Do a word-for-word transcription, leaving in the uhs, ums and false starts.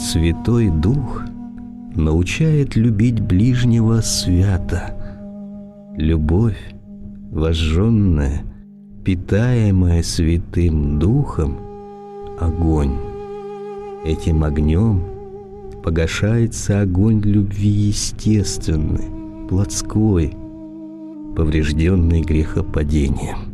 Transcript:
Святой Дух научает любить ближнего свято. Любовь, возжженная, питаемая Святым Духом, огонь. Этим огнем погашается огонь любви естественный, плотской, поврежденный грехопадением.